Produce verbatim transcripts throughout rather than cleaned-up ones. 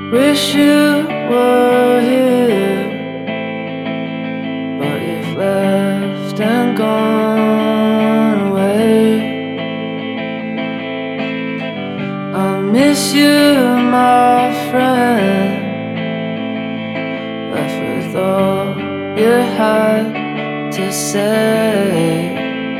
Wish you were here, but you've left and gone away. I miss you, my friend, left with all you had to say.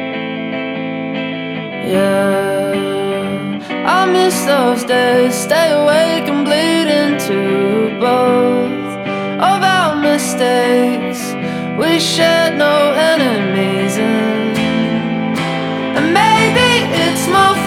Yeah, I miss those days, stay awake and bleed into both of our mistakes. We shared no enemies, and, and maybe it's more